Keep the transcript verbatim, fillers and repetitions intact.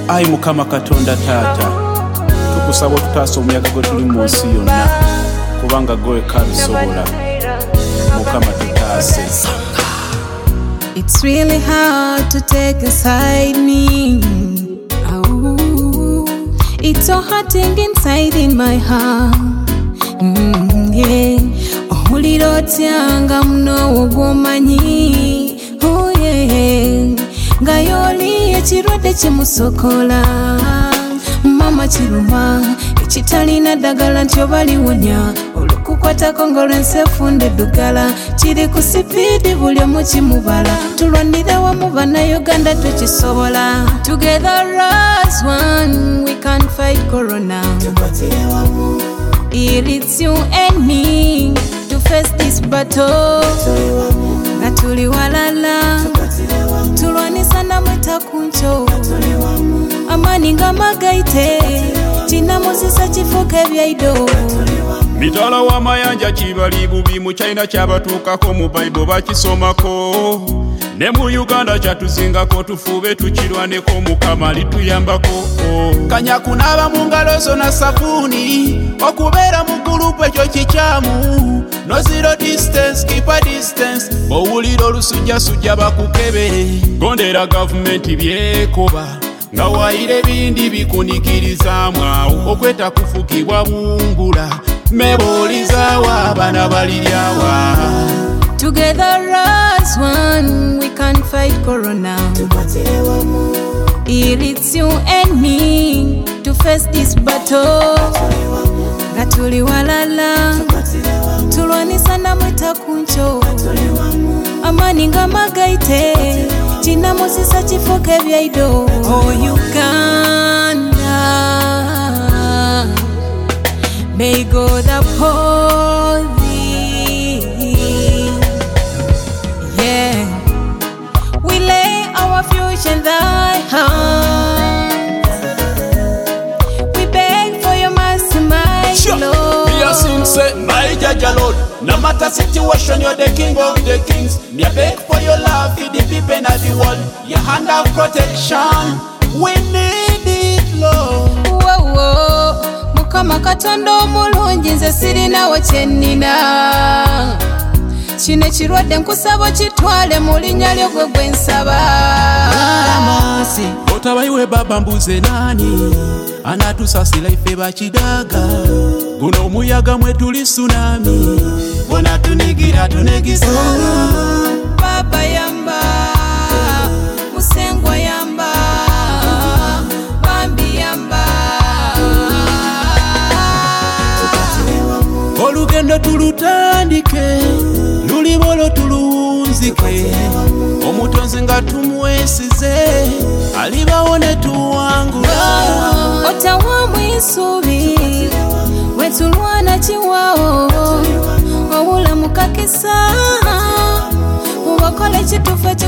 Ai Mukama Katonda Taata, tukusaba otutaasa omuyaga gwe tuli mu nsi yonna, kubanga gwe kabisobola. Mukama tutaase. It's really hard to take aside me. Oh, it's so hurting inside in my heart. Mm, yeah. Ohulira otyanga muno ogwomanyi. Oh yeah. Nga yoli ekirwadde kimusokola. Mama kiruma ekitalina ddagala nti obaliwonya. Olukukwatako ng'olwensefunde eddugala. Kiri ku sipiidi buli omu kimubala. Tulwanire wamu bannayuganda tukisobola. Together as one we can fight corona. It's you and me to face this battle. Nga tuli walala tulwanisa namweta kuncho. Amani nga magaite kinamuzisa kifuka ebyaido. Mitala wa mayanja kibali bubi mu China kyabatuukako mu Bible bakisomako. Ne mu Uganda kyatuzingako tufube tukirwaneko Mukama lituyambako. Kanya kunaaba mu ngalo zo na sabuni, okubeera mu gulupu ekyo kikyamu. No zero distance, keep a distance. Owulira olusujjasujja bakukebere. Gondera gavumenti byekoba nga waire bindi bikunikirizamu awo. Okweta kufugibwa bungula mebolizawa abana baliryawa. Together as one we can fight corona. It's you and me to face this battle. Nga tuli walala tulwanisa namweta kuncho. Amani nga magaite kinamuzisa kifuka ebyaido. Oh Uganda, may God uphold thee. Yeah, we lay our future in thy hands. We beg for your mercy, my Lord. We are sing say, my Jaja Lord. No matter situation, you're the king of the kings. Me beg for your love, for the people in the world. Your hand of protection, we need it, Lord. Whoa, whoa. Mukama Katonda omulungi nze sirinawo kyennina. Kino ekirwadde nkusaba kitwale mu linnya lyo gwe gwe nsaba. Amasi otabayiwe baba mbuze nani anatusasira ife bakidaga. Guno omuyaga mwe tuli tsunami bona tunigira tunegiza. Baba yamba, Musengwa yamba, Bambi yamba. Olugendo tulutandike lulibolo tulunzike. Omutonzi nga tumwesize alibawo ne tuwangula. Otawamu isubi wetulwana kiwawo obulamu kakisa. Ubakole kitufe